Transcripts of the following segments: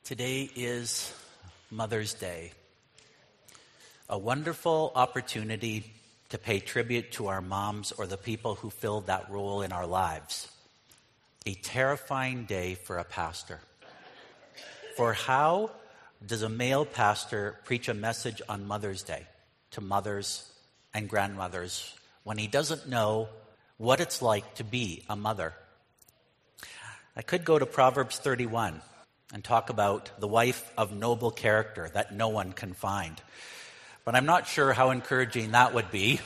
Today is Mother's Day, a wonderful opportunity to pay tribute to our moms or the people who filled that role in our lives. A terrifying day for a pastor. For how does a male pastor preach a message on Mother's Day to mothers and grandmothers when he doesn't know what it's like to be a mother? I could go to Proverbs 31 and talk about the wife of noble character that no one can find. But I'm not sure how encouraging that would be.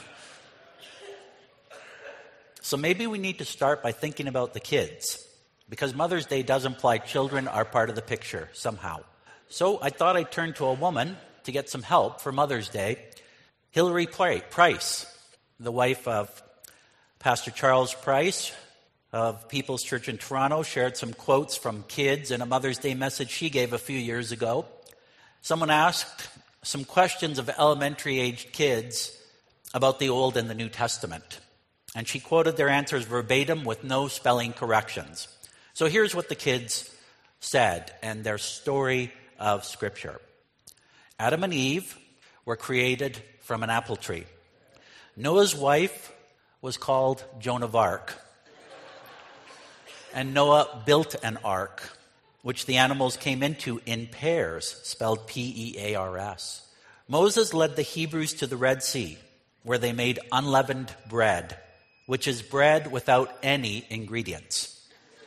So maybe we need to start by thinking about the kids, because Mother's Day does imply children are part of the picture somehow. So I thought I'd turn to a woman to get some help for Mother's Day. Hilary Price, the wife of Pastor Charles Price of People's Church in Toronto, shared some quotes from kids in a Mother's Day message she gave a few years ago. Someone asked some questions of elementary-aged kids about the Old and the New Testament, and she quoted their answers verbatim with no spelling corrections. So here's what the kids said and their story of Scripture. Adam and Eve were created from an apple tree. Noah's wife was called Joan of Arc. And Noah built an ark, which the animals came into in pairs, spelled P-E-A-R-S. Moses led the Hebrews to the Red Sea, where they made unleavened bread, which is bread without any ingredients.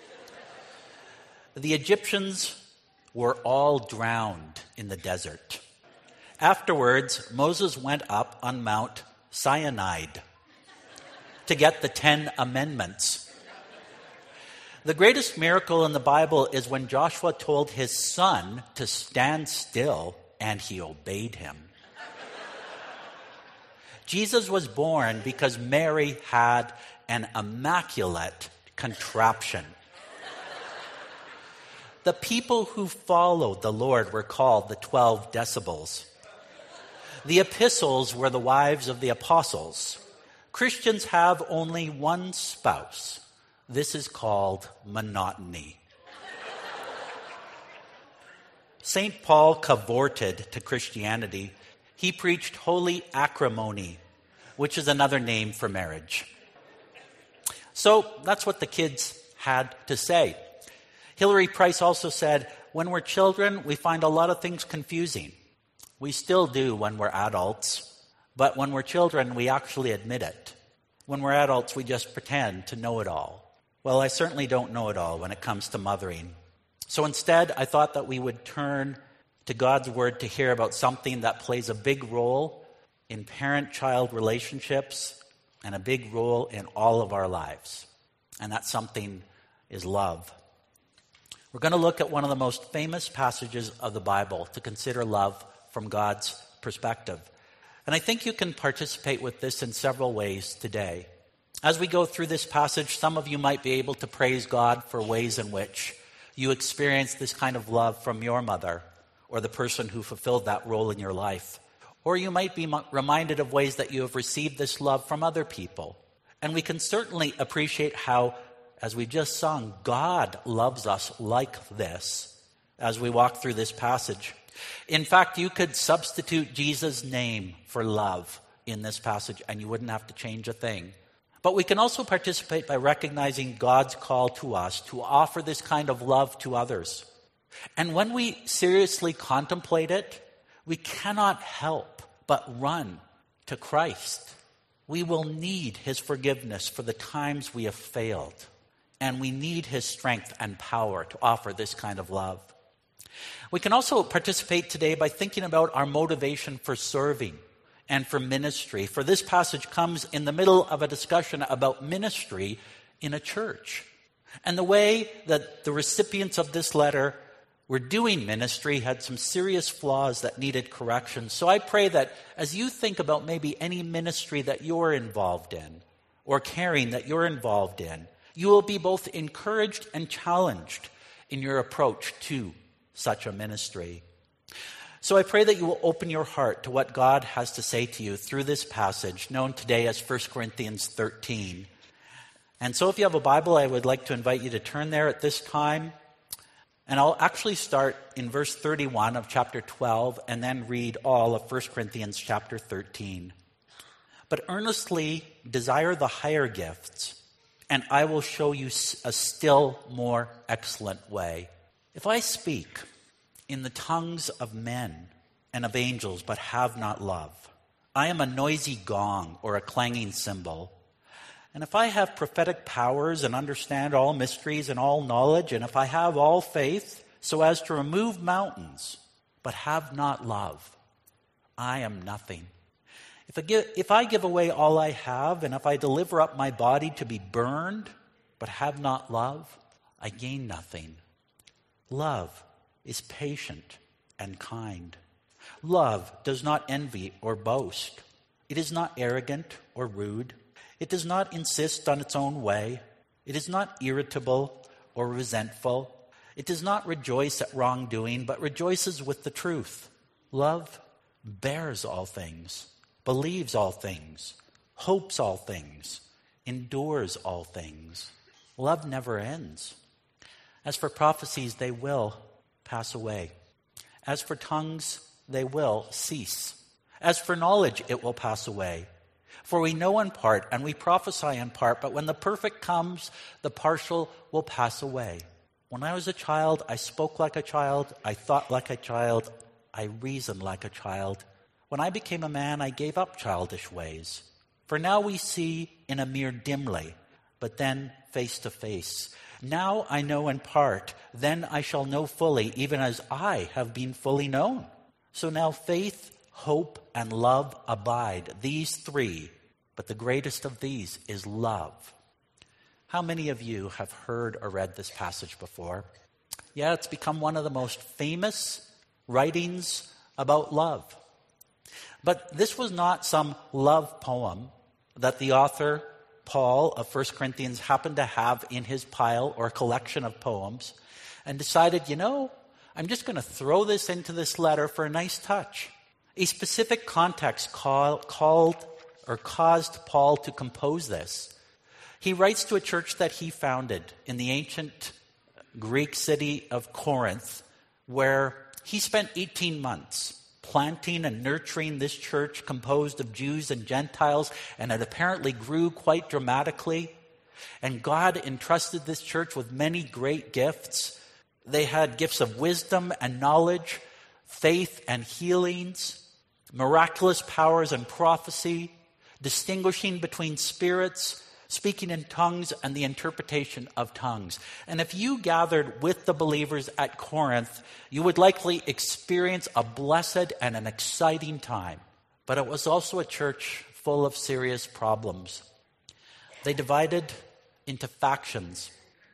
The Egyptians were all drowned in the desert. Afterwards, Moses went up on Mount Sinai to get the 10 Amendments. The greatest miracle in the Bible is when Joshua told his son to stand still and he obeyed him. Jesus was born because Mary had an immaculate contraption. The people who followed the Lord were called the 12 decibels. The epistles were the wives of the apostles. Christians have only one spouse. This is called monotony. St. Paul cavorted to Christianity. He preached holy acrimony, which is another name for marriage. So that's what the kids had to say. Hilary Price also said, when we're children, we find a lot of things confusing. We still do when we're adults, but when we're children, we actually admit it. When we're adults, we just pretend to know it all. Well, I certainly don't know it all when it comes to mothering. So instead, I thought that we would turn to God's Word to hear about something that plays a big role in parent-child relationships and a big role in all of our lives. And that something is love. We're going to look at one of the most famous passages of the Bible to consider love from God's perspective. And I think you can participate with this in several ways today. As we go through this passage, some of you might be able to praise God for ways in which you experienced this kind of love from your mother or the person who fulfilled that role in your life. Or you might be reminded of ways that you have received this love from other people. And we can certainly appreciate how, as we just sung, God loves us like this as we walk through this passage. In fact, you could substitute Jesus' name for love in this passage and you wouldn't have to change a thing. But we can also participate by recognizing God's call to us to offer this kind of love to others. And when we seriously contemplate it, we cannot help but run to Christ. We will need His forgiveness for the times we have failed. And we need His strength and power to offer this kind of love. We can also participate today by thinking about our motivation for serving and for ministry. For this passage comes in the middle of a discussion about ministry in a church. And the way that the recipients of this letter were doing ministry had some serious flaws that needed correction. So I pray that as you think about maybe any ministry that you're involved in or caring that you're involved in, you will be both encouraged and challenged in your approach to such a ministry. So I pray that you will open your heart to what God has to say to you through this passage, known today as 1 Corinthians 13. And so if you have a Bible, I would like to invite you to turn there at this time. And I'll actually start in verse 31 of chapter 12 and then read all of 1 Corinthians chapter 13. But earnestly desire the higher gifts, and I will show you a still more excellent way. If I speak in the tongues of men and of angels, but have not love, I am a noisy gong or a clanging cymbal. And if I have prophetic powers and understand all mysteries and all knowledge, and if I have all faith so as to remove mountains, but have not love, I am nothing. If I give away all I have, and if I deliver up my body to be burned, but have not love, I gain nothing. Love is patient and kind. Love does not envy or boast. It is not arrogant or rude. It does not insist on its own way. It is not irritable or resentful. It does not rejoice at wrongdoing, but rejoices with the truth. Love bears all things, believes all things, hopes all things, endures all things. Love never ends. As for prophecies, they will pass away. As for tongues, they will cease. As for knowledge, it will pass away. For we know in part, and we prophesy in part, but when the perfect comes, the partial will pass away. When I was a child, I spoke like a child, I thought like a child, I reasoned like a child. When I became a man, I gave up childish ways. For now we see in a mirror dimly, but then face to face. Now I know in part, then I shall know fully, even as I have been fully known. So now faith, hope, and love abide, these three, but the greatest of these is love. How many of you have heard or read this passage before? Yeah, it's become one of the most famous writings about love. But this was not some love poem that the author, Paul of 1 Corinthians, happened to have in his pile or collection of poems and decided, I'm just going to throw this into this letter for a nice touch. A specific context caused Paul to compose this. He writes to a church that he founded in the ancient Greek city of Corinth, where he spent 18 months planting and nurturing this church composed of Jews and Gentiles, and it apparently grew quite dramatically. And God entrusted this church with many great gifts. They had gifts of wisdom and knowledge, faith and healings, miraculous powers and prophecy, distinguishing between spirits, speaking in tongues, and the interpretation of tongues. And if you gathered with the believers at Corinth, you would likely experience a blessed and an exciting time. But it was also a church full of serious problems. They divided into factions.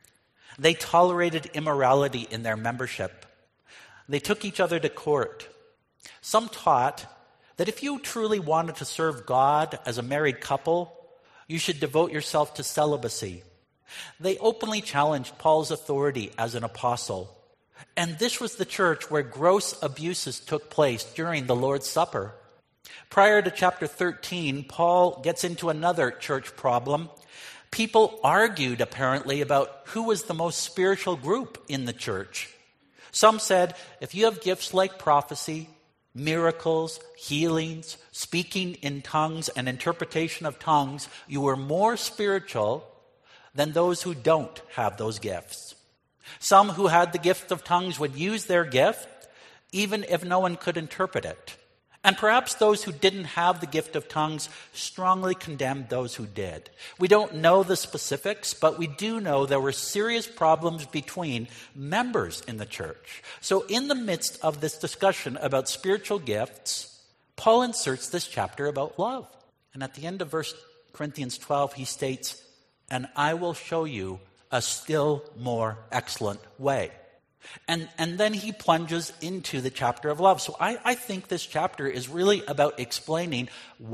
They tolerated immorality in their membership. They took each other to court. Some taught that if you truly wanted to serve God as a married couple, you should devote yourself to celibacy. They openly challenged Paul's authority as an apostle. And this was the church where gross abuses took place during the Lord's Supper. Prior to chapter 13, Paul gets into another church problem. People argued, apparently, about who was the most spiritual group in the church. Some said, if you have gifts like prophecy, miracles, healings, speaking in tongues, and interpretation of tongues, you are more spiritual than those who don't have those gifts. Some who had the gift of tongues would use their gift even if no one could interpret it. And perhaps those who didn't have the gift of tongues strongly condemned those who did. We don't know the specifics, but we do know there were serious problems between members in the church. So in the midst of this discussion about spiritual gifts, Paul inserts this chapter about love. And at the end of 1 Corinthians 12, he states, "And I will show you a still more excellent way." And then he plunges into the chapter of love. So I think this chapter is really about explaining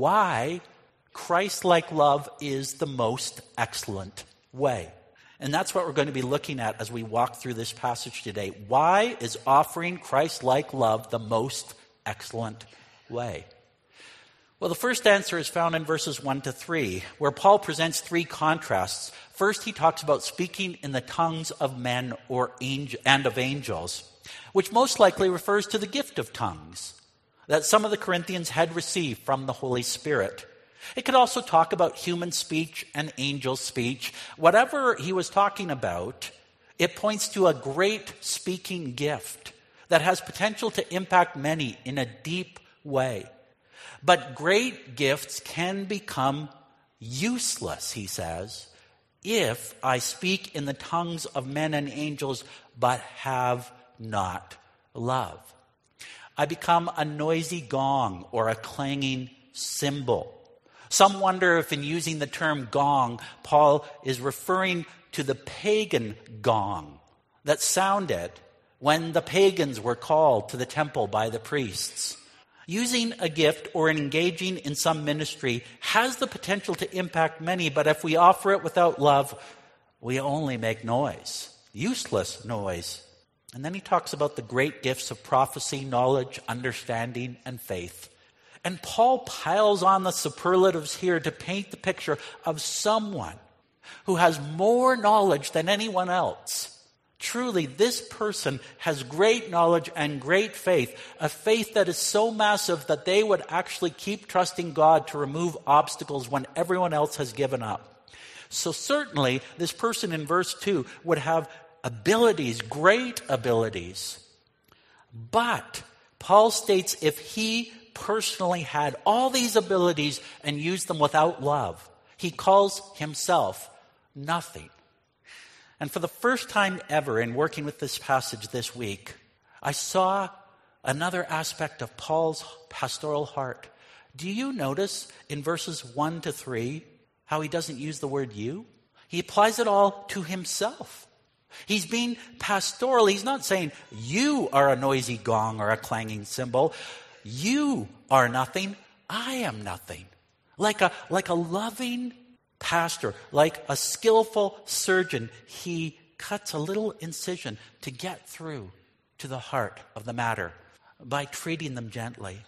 why Christ-like love is the most excellent way. And that's what we're going to be looking at as we walk through this passage today. Why is offering Christ-like love the most excellent way? Well, the first answer is found in verses 1 to 3, where Paul presents three contrasts. First, he talks about speaking in the tongues of men and of angels, which most likely refers to the gift of tongues that some of the Corinthians had received from the Holy Spirit. It could also talk about human speech and angel speech. Whatever he was talking about, it points to a great speaking gift that has potential to impact many in a deep way. But great gifts can become useless, he says, if I speak in the tongues of men and angels but have not love. I become a noisy gong or a clanging cymbal. Some wonder if in using the term gong, Paul is referring to the pagan gong that sounded when the pagans were called to the temple by the priests. Using a gift or engaging in some ministry has the potential to impact many, but if we offer it without love, we only make noise, useless noise. And then he talks about the great gifts of prophecy, knowledge, understanding, and faith. And Paul piles on the superlatives here to paint the picture of someone who has more knowledge than anyone else. Truly, this person has great knowledge and great faith, a faith that is so massive that they would actually keep trusting God to remove obstacles when everyone else has given up. So certainly, this person in verse 2 would have abilities, great abilities. But Paul states if he personally had all these abilities and used them without love, he calls himself nothing. And for the first time ever in working with this passage this week, I saw another aspect of Paul's pastoral heart. Do you notice in verses 1 to 3 how he doesn't use the word you? He applies it all to himself. He's being pastoral. He's not saying you are a noisy gong or a clanging cymbal. You are nothing. I am nothing. Like a loving pastor, like a skillful surgeon, he cuts a little incision to get through to the heart of the matter by treating them gently.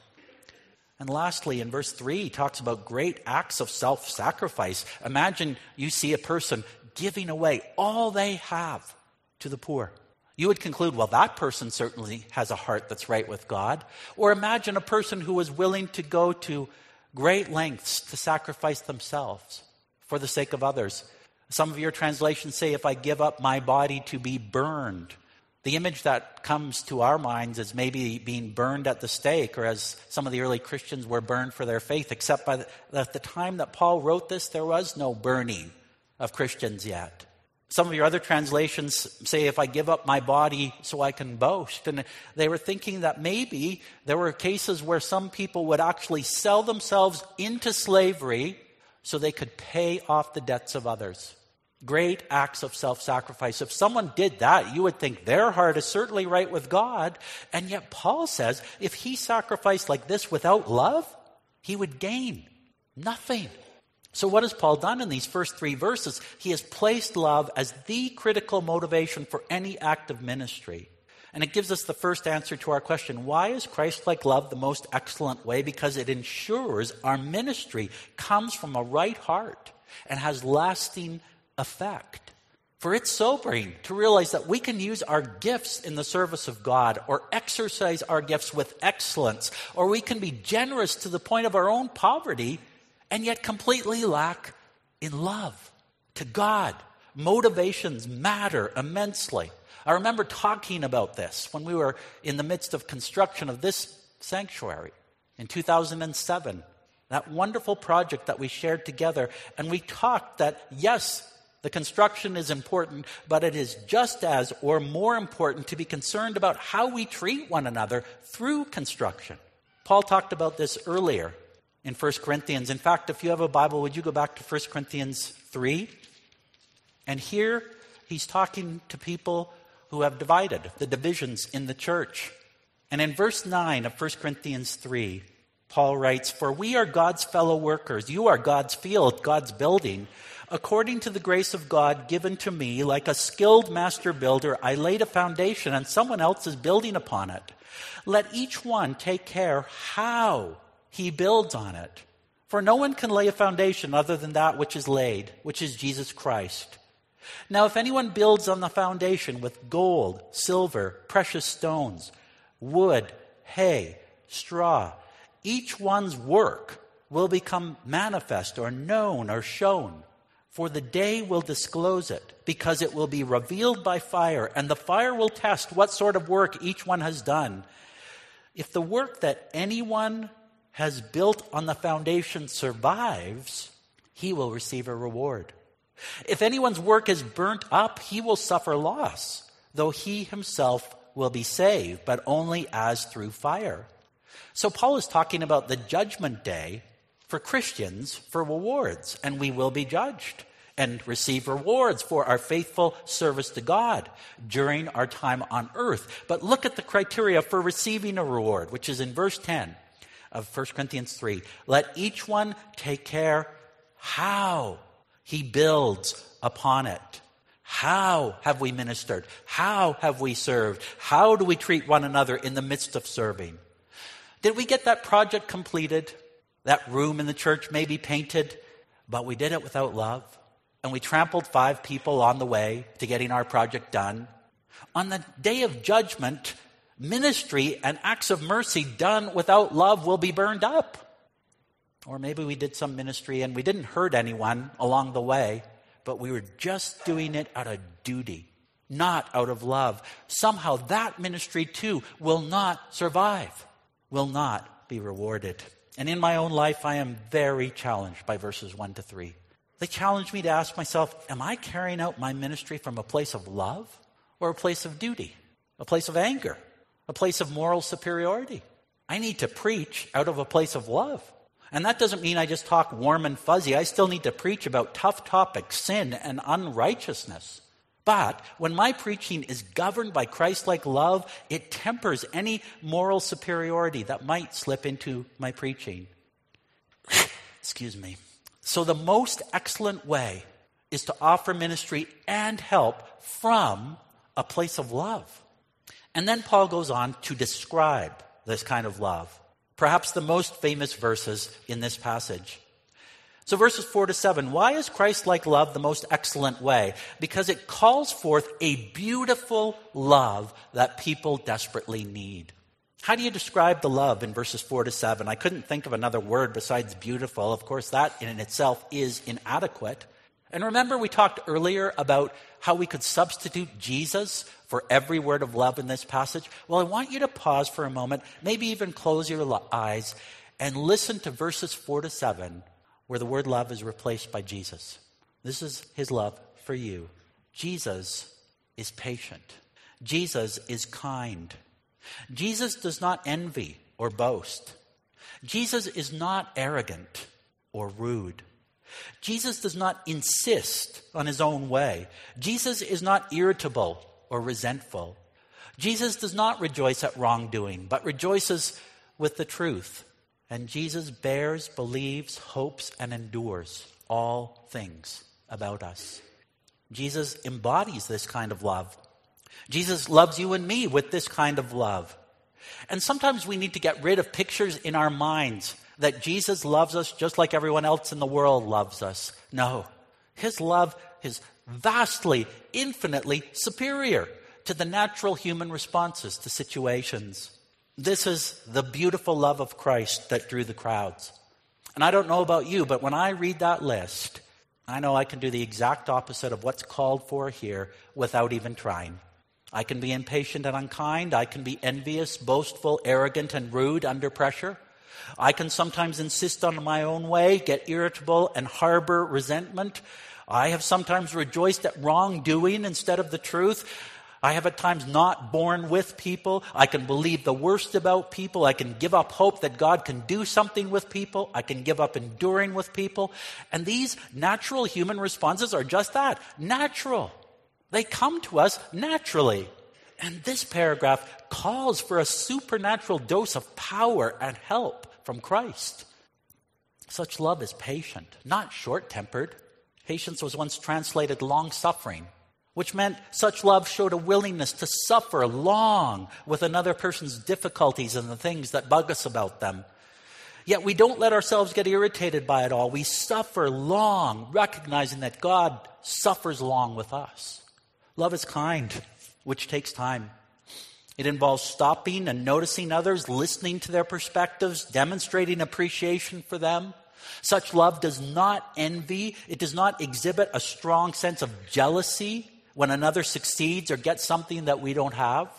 And lastly, in verse 3, he talks about great acts of self-sacrifice. Imagine you see a person giving away all they have to the poor. You would conclude, well, that person certainly has a heart that's right with God. Or imagine a person who was willing to go to great lengths to sacrifice themselves for the sake of others. Some of your translations say, if I give up my body to be burned. The image that comes to our minds is maybe being burned at the stake, or as some of the early Christians were burned for their faith, except at the time that Paul wrote this, there was no burning of Christians yet. Some of your other translations say, if I give up my body so I can boast. And they were thinking that maybe there were cases where some people would actually sell themselves into slavery so they could pay off the debts of others. Great acts of self-sacrifice. If someone did that, you would think their heart is certainly right with God. And yet Paul says if he sacrificed like this without love, he would gain nothing. So what has Paul done in these first 3 verses? He has placed love as the critical motivation for any act of ministry. And it gives us the first answer to our question, why is Christ-like love the most excellent way? Because it ensures our ministry comes from a right heart and has lasting effect. For it's sobering to realize that we can use our gifts in the service of God, or exercise our gifts with excellence, or we can be generous to the point of our own poverty and yet completely lack in love to God. Motivations matter immensely. I remember talking about this when we were in the midst of construction of this sanctuary in 2007. That wonderful project that we shared together. And we talked that, yes, the construction is important, but it is just as or more important to be concerned about how we treat one another through construction. Paul talked about this earlier in 1 Corinthians. In fact, if you have a Bible, would you go back to 1 Corinthians 3? And here he's talking to people who have divided, the divisions in the church. And in verse 9 of 1 Corinthians 3, Paul writes, "For we are God's fellow workers. You are God's field, God's building. According to the grace of God given to me, like a skilled master builder, I laid a foundation and someone else is building upon it. Let each one take care how he builds on it. For no one can lay a foundation other than that which is laid, which is Jesus Christ. Now, if anyone builds on the foundation with gold, silver, precious stones, wood, hay, straw, each one's work will become manifest or known or shown. For the day will disclose it, because it will be revealed by fire, and the fire will test what sort of work each one has done. If the work that anyone has built on the foundation survives, he will receive a reward. If anyone's work is burnt up, he will suffer loss, though he himself will be saved, but only as through fire. So Paul is talking about the judgment day for Christians for rewards, and we will be judged and receive rewards for our faithful service to God during our time on earth. But look at the criteria for receiving a reward, which is in verse 10 of 1 Corinthians 3. Let each one take care how he builds upon it. How have we ministered? How have we served? How do we treat one another in the midst of serving? Did we get that project completed? That room in the church may be painted, but we did it without love. And we trampled 5 people on the way to getting our project done. On the day of judgment, ministry and acts of mercy done without love will be burned up. Or maybe we did some ministry and we didn't hurt anyone along the way, but we were just doing it out of duty, not out of love. Somehow that ministry too will not survive, will not be rewarded. And in my own life, I am very challenged by verses 1 to 3. They challenge me to ask myself, am I carrying out my ministry from a place of love or a place of duty, a place of anger, a place of moral superiority? I need to preach out of a place of love. And that doesn't mean I just talk warm and fuzzy. I still need to preach about tough topics, sin and unrighteousness. But when my preaching is governed by Christ-like love, it tempers any moral superiority that might slip into my preaching. Excuse me. So the most excellent way is to offer ministry and help from a place of love. And then Paul goes on to describe this kind of love. Perhaps the most famous verses in this passage. So verses 4 to 7, why is Christ-like love the most excellent way? Because it calls forth a beautiful love that people desperately need. How do you describe the love in verses 4 to 7? I couldn't think of another word besides beautiful. Of course, that in itself is inadequate. And remember we talked earlier about how we could substitute Jesus for every word of love in this passage? Well, I want you to pause for a moment, maybe even close your eyes, and listen to verses 4 to 7, where the word love is replaced by Jesus. This is his love for you. Jesus is patient. Jesus is kind. Jesus does not envy or boast. Jesus is not arrogant or rude. Jesus does not insist on his own way. Jesus is not irritable or resentful. Jesus does not rejoice at wrongdoing, but rejoices with the truth. And Jesus bears, believes, hopes, and endures all things about us. Jesus embodies this kind of love. Jesus loves you and me with this kind of love. And sometimes we need to get rid of pictures in our minds that Jesus loves us just like everyone else in the world loves us. No, his love is vastly, infinitely superior to the natural human responses to situations. This is the beautiful love of Christ that drew the crowds. And I don't know about you, but when I read that list, I know I can do the exact opposite of what's called for here without even trying. I can be impatient and unkind. I can be envious, boastful, arrogant, and rude under pressure. I can sometimes insist on my own way, get irritable, and harbor resentment. I have sometimes rejoiced at wrongdoing instead of the truth. I have at times not borne with people. I can believe the worst about people. I can give up hope that God can do something with people. I can give up enduring with people. And these natural human responses are just that, natural. They come to us naturally. And this paragraph calls for a supernatural dose of power and help from Christ. Such love is patient, not short-tempered. Patience was once translated long-suffering, which meant such love showed a willingness to suffer long with another person's difficulties and the things that bug us about them. Yet we don't let ourselves get irritated by it all. We suffer long, recognizing that God suffers long with us. Love is kind, which takes time. It involves stopping and noticing others, listening to their perspectives, demonstrating appreciation for them. Such love does not envy. It does not exhibit a strong sense of jealousy when another succeeds or gets something that we don't have.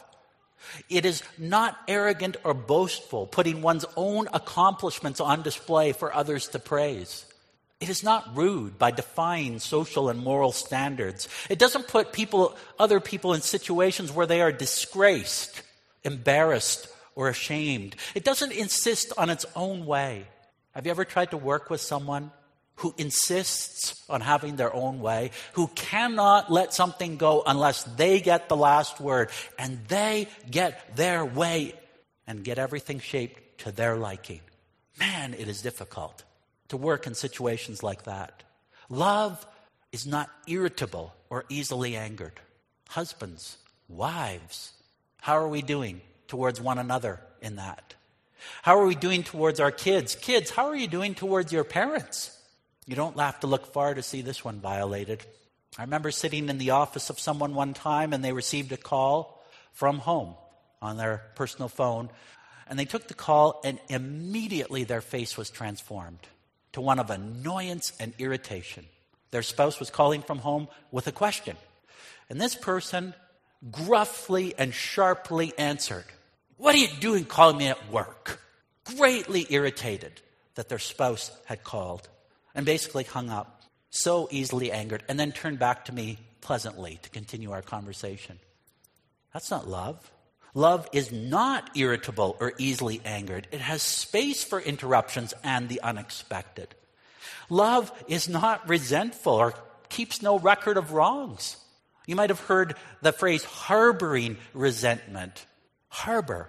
It is not arrogant or boastful, putting one's own accomplishments on display for others to praise. It is not rude by defying social and moral standards. It doesn't put other people in situations where they are disgraced, embarrassed, or ashamed. It doesn't insist on its own way. Have you ever tried to work with someone who insists on having their own way, who cannot let something go unless they get the last word, and they get their way and get everything shaped to their liking? Man, it is difficult to work in situations like that. Love is not irritable or easily angered. Husbands, wives, how are we doing towards one another in that? How are we doing towards our kids? Kids, how are you doing towards your parents? You don't have to look far to see this one violated. I remember sitting in the office of someone one time, and they received a call from home on their personal phone. And they took the call, and immediately their face was transformed to one of annoyance and irritation. Their spouse was calling from home with a question. And this person gruffly and sharply answered, "What are you doing calling me at work?" Greatly irritated that their spouse had called, and basically hung up, so easily angered, and then turned back to me pleasantly to continue our conversation. That's not love. Love is not irritable or easily angered. It has space for interruptions and the unexpected. Love is not resentful or keeps no record of wrongs. You might have heard the phrase harboring resentment. Harbor,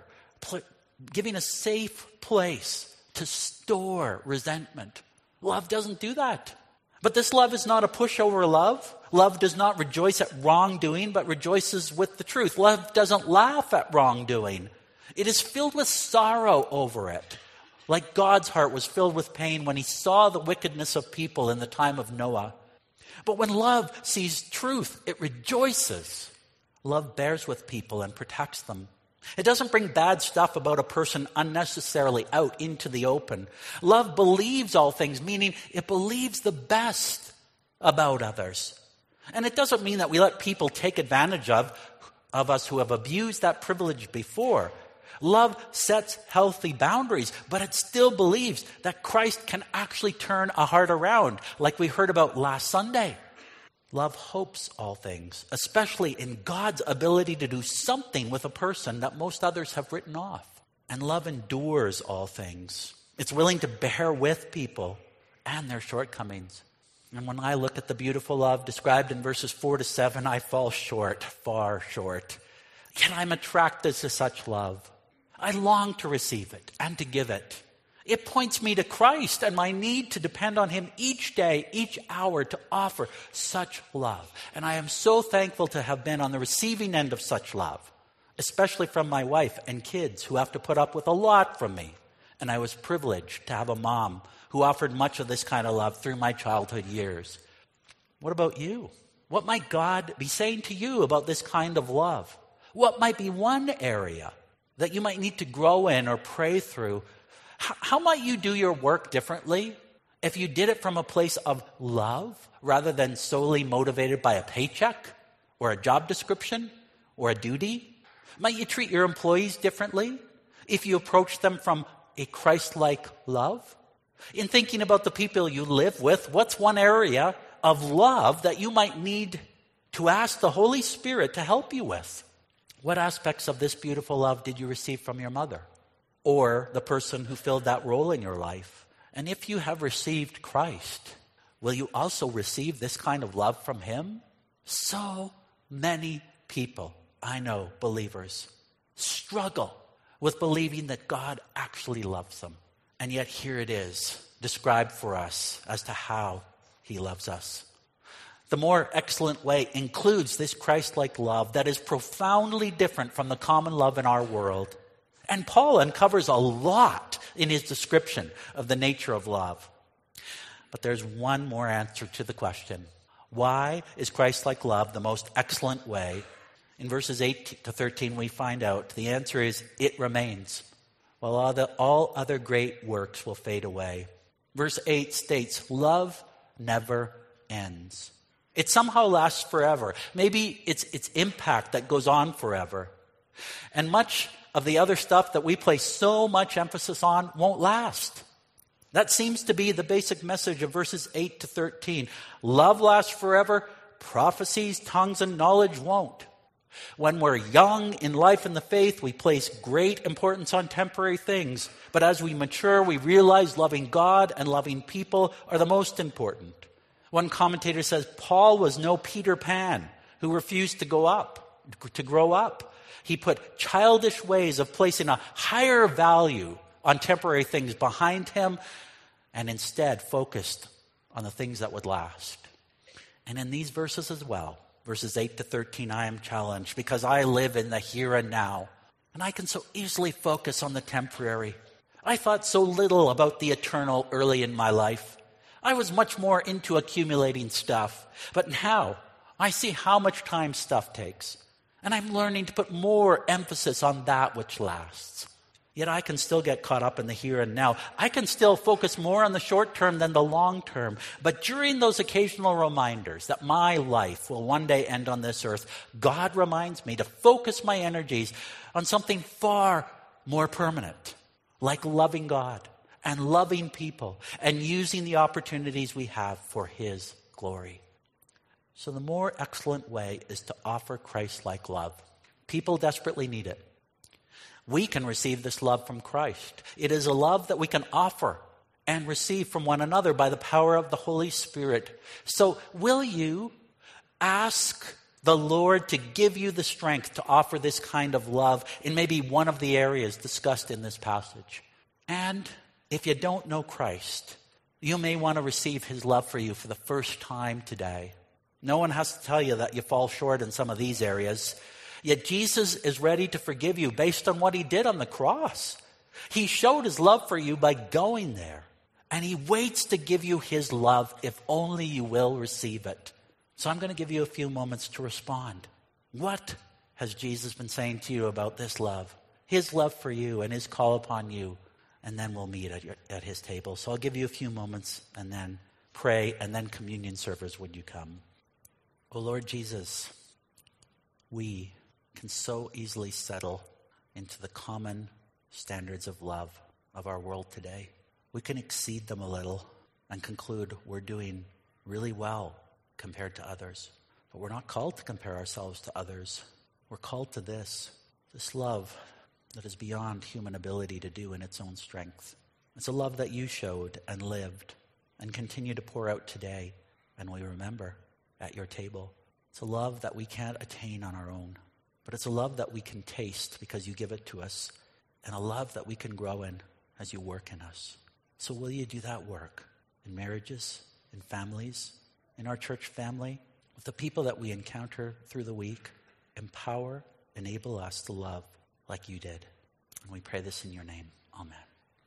giving a safe place to store resentment. Love doesn't do that. But this love is not a pushover love. Love does not rejoice at wrongdoing, but rejoices with the truth. Love doesn't laugh at wrongdoing. It is filled with sorrow over it. Like God's heart was filled with pain when he saw the wickedness of people in the time of Noah. But when love sees truth, it rejoices. Love bears with people and protects them. It doesn't bring bad stuff about a person unnecessarily out into the open. Love believes all things, meaning it believes the best about others. And it doesn't mean that we let people take advantage of us who have abused that privilege before. Love sets healthy boundaries, but it still believes that Christ can actually turn a heart around, like we heard about last Sunday. Love hopes all things, especially in God's ability to do something with a person that most others have written off. And love endures all things. It's willing to bear with people and their shortcomings. And when I look at the beautiful love described in verses 4-7, I fall short, far short. Yet I'm attracted to such love. I long to receive it and to give it. It points me to Christ and my need to depend on him each day, each hour to offer such love. And I am so thankful to have been on the receiving end of such love, especially from my wife and kids who have to put up with a lot from me. And I was privileged to have a mom who offered much of this kind of love through my childhood years. What about you? What might God be saying to you about this kind of love? What might be one area that you might need to grow in or pray through? How might you do your work differently if you did it from a place of love rather than solely motivated by a paycheck or a job description or a duty? Might you treat your employees differently if you approach them from a Christ-like love? In thinking about the people you live with, what's one area of love that you might need to ask the Holy Spirit to help you with? What aspects of this beautiful love did you receive from your mother or the person who filled that role in your life? And if you have received Christ, will you also receive this kind of love from him? So many people, I know, believers, struggle with believing that God actually loves them. And yet here it is, described for us as to how he loves us. The more excellent way includes this Christ-like love that is profoundly different from the common love in our world. And Paul uncovers a lot in his description of the nature of love. But there's one more answer to the question. Why is Christ-like love the most excellent way? In verses 8 to 13, we find out the answer is it remains, while all other great works will fade away. Verse 8 states, love never ends. It somehow lasts forever. Maybe it's its impact that goes on forever. And much of the other stuff that we place so much emphasis on won't last. That seems to be the basic message of verses 8 to 13. Love lasts forever. Prophecies, tongues, and knowledge won't. When we're young in life and the faith, we place great importance on temporary things. But as we mature, we realize loving God and loving people are the most important. One commentator says, Paul was no Peter Pan who refused to grow up. He put childish ways of placing a higher value on temporary things behind him and instead focused on the things that would last. And in these verses as well, verses 8 to 13, I am challenged because I live in the here and now. And I can so easily focus on the temporary. I thought so little about the eternal early in my life. I was much more into accumulating stuff. But now, I see how much time stuff takes. And I'm learning to put more emphasis on that which lasts. Yet I can still get caught up in the here and now. I can still focus more on the short term than the long term. But during those occasional reminders that my life will one day end on this earth, God reminds me to focus my energies on something far more permanent, like loving God and loving people and using the opportunities we have for His glory. So the more excellent way is to offer Christ-like love. People desperately need it. We can receive this love from Christ. It is a love that we can offer and receive from one another by the power of the Holy Spirit. So will you ask the Lord to give you the strength to offer this kind of love in maybe one of the areas discussed in this passage? And if you don't know Christ, you may want to receive His love for you for the first time today. No one has to tell you that you fall short in some of these areas. Yet Jesus is ready to forgive you based on what He did on the cross. He showed His love for you by going there. And He waits to give you His love if only you will receive it. So I'm going to give you a few moments to respond. What has Jesus been saying to you about this love? His love for you and His call upon you. And then we'll meet at His table. So I'll give you a few moments and then pray, and then communion servers, would you come? Oh Lord Jesus, we can so easily settle into the common standards of love of our world today. We can exceed them a little and conclude we're doing really well compared to others. But we're not called to compare ourselves to others. We're called to this love that is beyond human ability to do in its own strength. It's a love that you showed and lived and continue to pour out today, and we remember at your table. It's a love that we can't attain on our own, but it's a love that we can taste because you give it to us, and a love that we can grow in as you work in us. So will you do that work in marriages, in families, in our church family, with the people that we encounter through the week? Empower, enable us to love like you did. And we pray this in your name. Amen.